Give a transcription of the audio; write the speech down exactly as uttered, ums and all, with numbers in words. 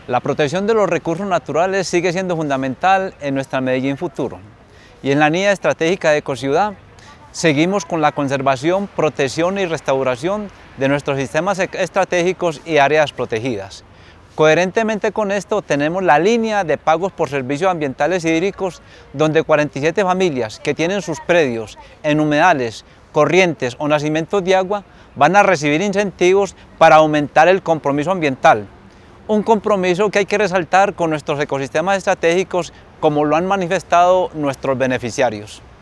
La protección de los recursos naturales sigue siendo fundamental en nuestra Medellín futuro. Y en la línea estratégica de Ecociudad seguimos con la conservación, protección y restauración de nuestros sistemas estratégicos y áreas protegidas. Coherentemente con esto tenemos la línea de pagos por servicios ambientales y hídricos, donde cuarenta y siete familias que tienen sus predios en humedales, corrientes o nacimientos de agua van a recibir incentivos para aumentar el compromiso ambiental. Un compromiso que hay que resaltar con nuestros ecosistemas estratégicos, como lo han manifestado nuestros beneficiarios.